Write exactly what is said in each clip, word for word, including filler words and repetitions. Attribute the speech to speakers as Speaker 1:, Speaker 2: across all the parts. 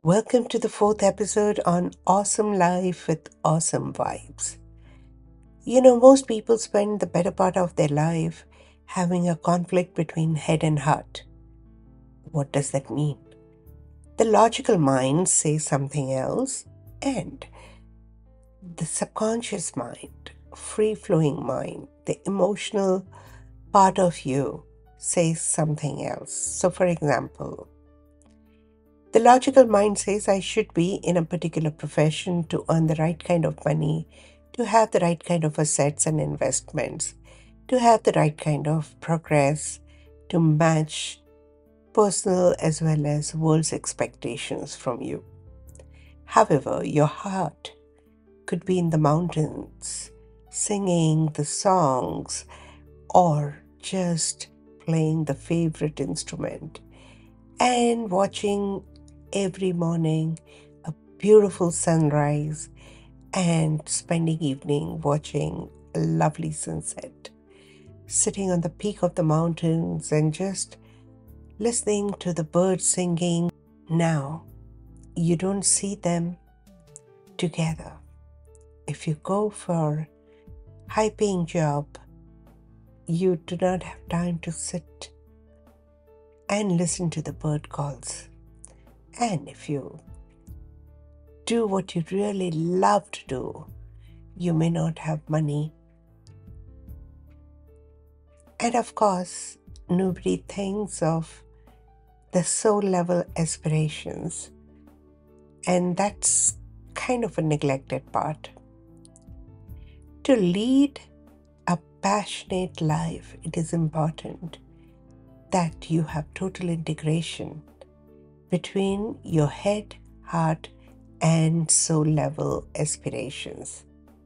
Speaker 1: Welcome to the fourth episode on Awesome Life with Awesome Vibes. You know, most people spend the better part of their life having a conflict between head and heart. What does that mean? The logical mind says something else, and the subconscious mind, free flowing mind, the emotional part of you says something else. So, for example, the logical mind says I should be in a particular profession to earn the right kind of money, to have the right kind of assets and investments, to have the right kind of progress, to match personal as well as world's expectations from you. However, your heart could be in the mountains, singing the songs, or just playing the favorite instrument and watching every morning a beautiful sunrise and spending evening watching a lovely sunset, sitting on the peak of the mountains and just listening to the birds singing. Now, you don't see them together. If you go for high paying job, you do not have time to sit and listen to the bird calls. And if you do what you really love to do, you may not have money. And of course, nobody thinks of the soul level aspirations. And that's kind of a neglected part. To lead a passionate life, it is important that you have total integration between your head, heart, and soul level aspirations.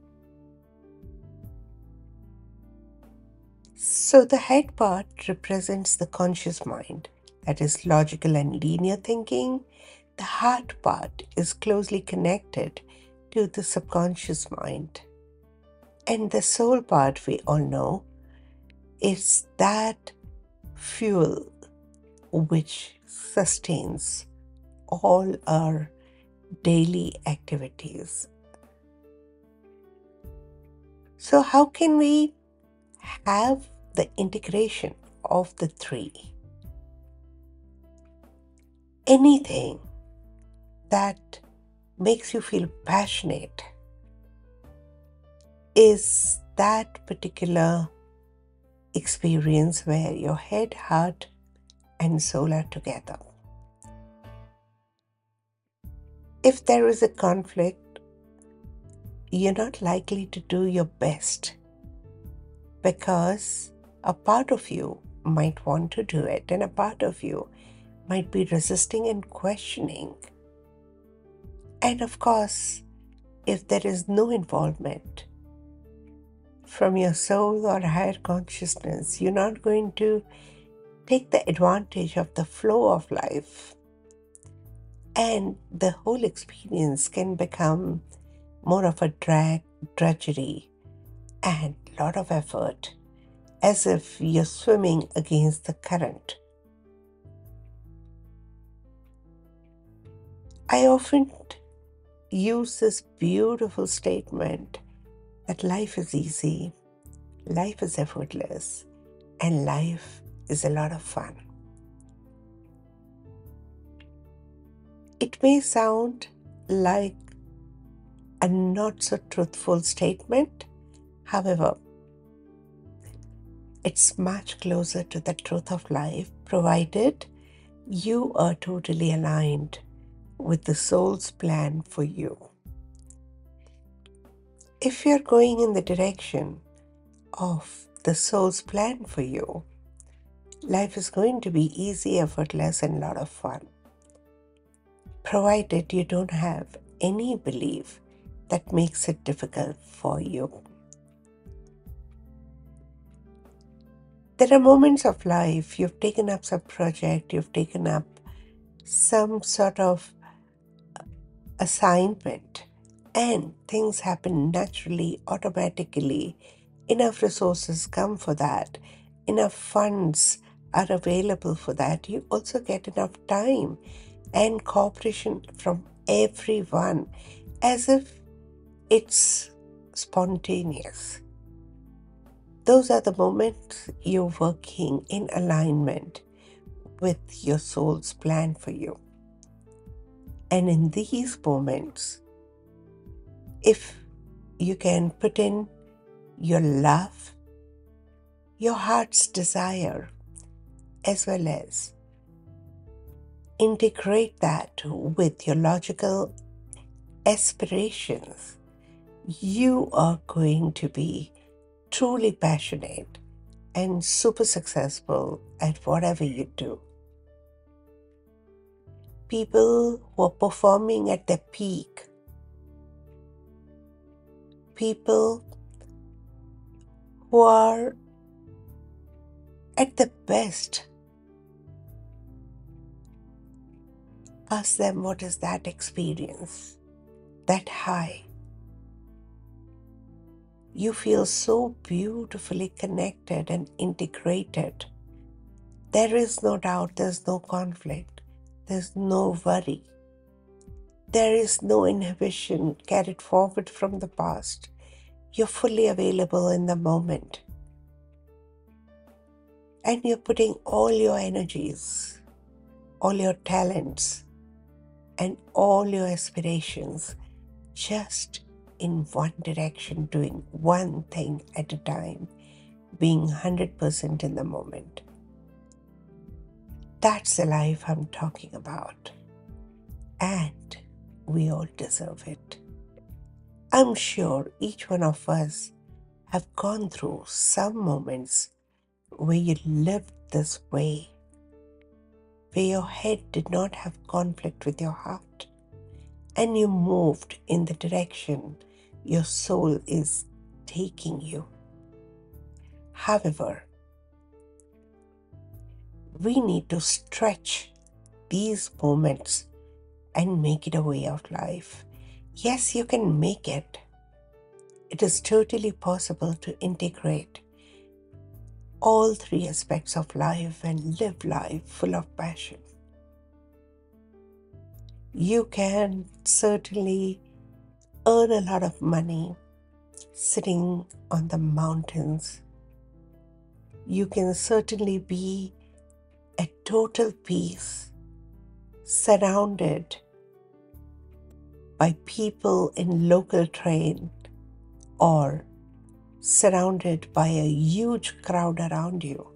Speaker 1: So the head part represents the conscious mind, that is logical and linear thinking. The heart part is closely connected to the subconscious mind. And the soul part, we all know, is that fuel which sustains all our daily activities. So, how can we have the integration of the three? Anything that makes you feel passionate is that particular experience where your head, heart, and soul are together. If there is a conflict, you're not likely to do your best because a part of you might want to do it and a part of you might be resisting and questioning. And of course, if there is no involvement from your soul or higher consciousness, you're not going to take the advantage of the flow of life. And the whole experience can become more of a drag, drudgery, and a lot of effort, as if you're swimming against the current. I often use this beautiful statement that life is easy, life is effortless, and life is a lot of fun. It may sound like a not so truthful statement, however, it's much closer to the truth of life, provided you are totally aligned with the soul's plan for you. If you're going in the direction of the soul's plan for you, life is going to be easy, effortless, and a lot of fun, provided you don't have any belief that makes it difficult for you. There are moments of life you've taken up some project, you've taken up some sort of assignment, and things happen naturally, automatically. Enough resources come for that, enough funds are available for that. You also get enough time and cooperation from everyone as if it's spontaneous. Those are the moments you're working in alignment with your soul's plan for you. And in these moments, if you can put in your love, your heart's desire, as well as integrate that with your logical aspirations, you are going to be truly passionate and super successful at whatever you do. People who are performing at their peak, people who are at the best, ask them, what is that experience, that high? You feel so beautifully connected and integrated. There is no doubt, there's no conflict, there's no worry. There is no inhibition carried forward from the past. You're fully available in the moment. And you're putting all your energies, all your talents, and all your aspirations just in one direction, doing one thing at a time, being one hundred percent in the moment. That's the life I'm talking about. And we all deserve it. I'm sure each one of us have gone through some moments where you lived this way, where your head did not have conflict with your heart, and you moved in the direction your soul is taking you. However, we need to stretch these moments and make it a way of life. Yes, you can make it. It is totally possible to integrate all three aspects of life and live life full of passion. You can certainly earn a lot of money sitting on the mountains. You can certainly be at total peace, surrounded by people in local train or surrounded by a huge crowd around you.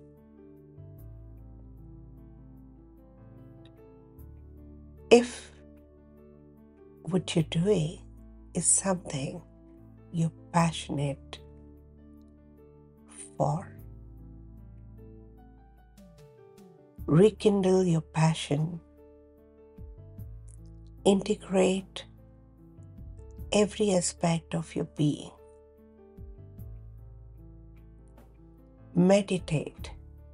Speaker 1: If what you're doing is something you're passionate for, rekindle your passion, integrate every aspect of your being. Meditate.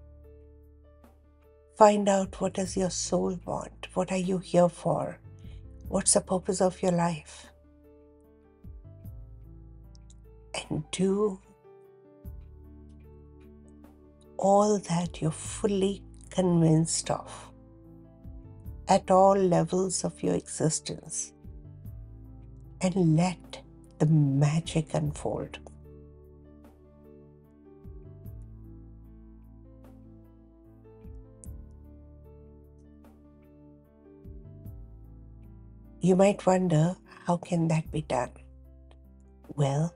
Speaker 1: Find out, what does your soul want? What are you here for? What's the purpose of your life? And do all that you're fully convinced of at all levels of your existence, and let the magic unfold. You might wonder, how can that be done? Well,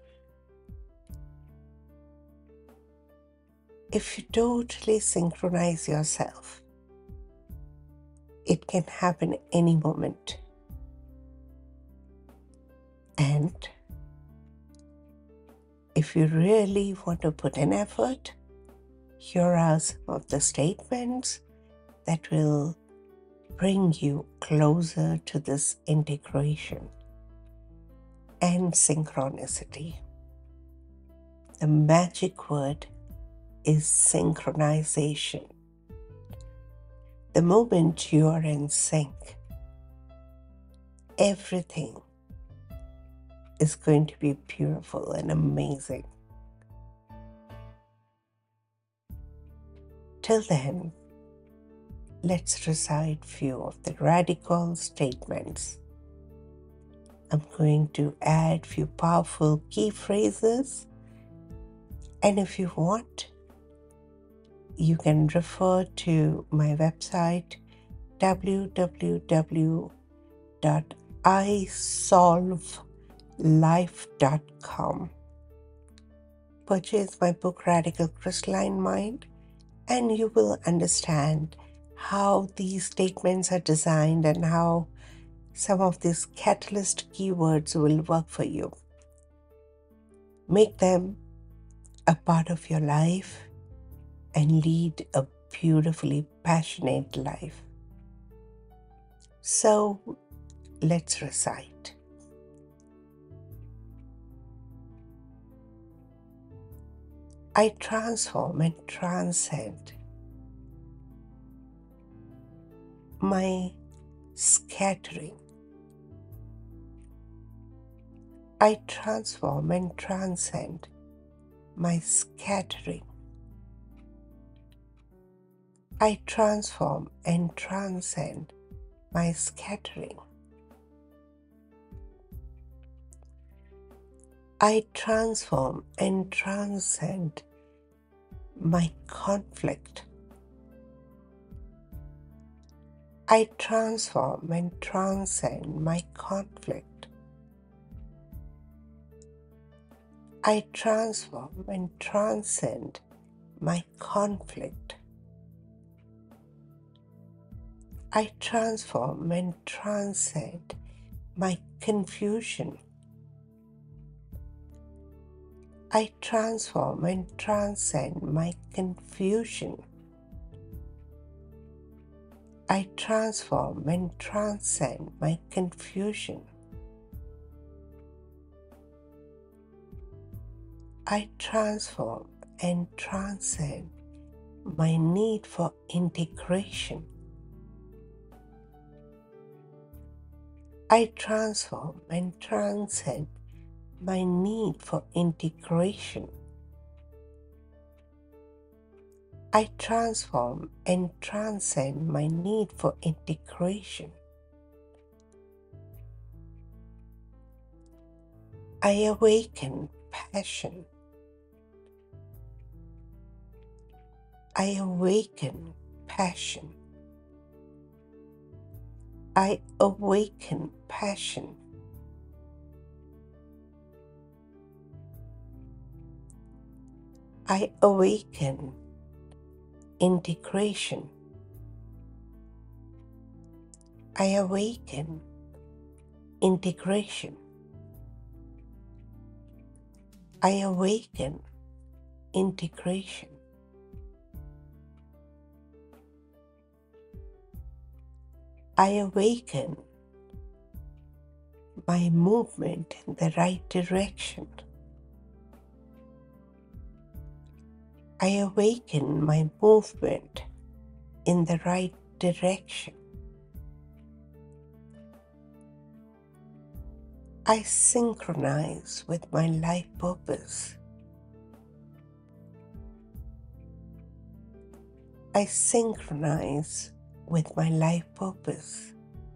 Speaker 1: if you totally synchronize yourself, it can happen any moment. And if you really want to put in effort, here are some of the statements that will bring you closer to this integration and synchronicity. The magic word is synchronization. The moment you are in sync, everything is going to be beautiful and amazing. Till then, let's recite few of the radical statements. I'm going to add few powerful key phrases, and if you want, you can refer to my website w w w dot i solve life dot com. Purchase my book Radical Crystalline Mind, and you will understand how these statements are designed and how some of these catalyst keywords will work for you. Make them a part of your life and lead a beautifully passionate life. So let's recite. I transform and transcend my scattering. I transform and transcend my scattering. I transform and transcend my scattering. I transform and transcend my conflict. I transform and transcend my conflict. I transform and transcend my conflict. I transform and transcend my confusion. I transform and transcend my confusion. I transform and transcend my confusion. I transform and transcend my need for integration. I transform and transcend my need for integration. I transform and transcend my need for integration. I awaken passion. I awaken passion. I awaken passion. I awaken integration. I awaken integration. I awaken integration. I awaken my movement in the right direction. I awaken my movement in the right direction. I synchronize with my life purpose. I synchronize with my life purpose.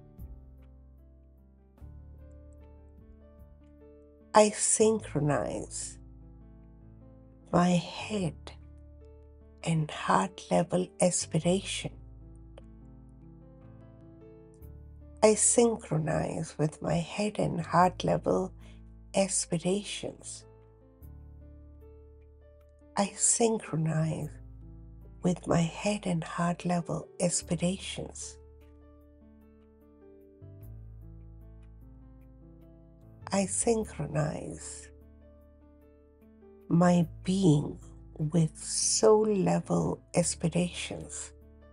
Speaker 1: I synchronize my head and heart level aspiration. I synchronize with my head and heart level aspirations. I synchronize with my head and heart level aspirations. I synchronize my being with soul level aspirations.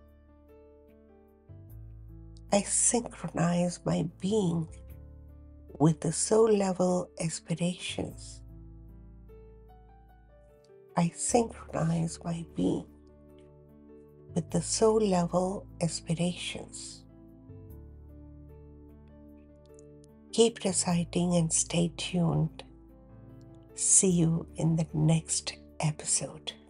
Speaker 1: I synchronize my being with the soul level aspirations. I synchronize my being with the soul level aspirations. Keep reciting and stay tuned. See you in the next episode.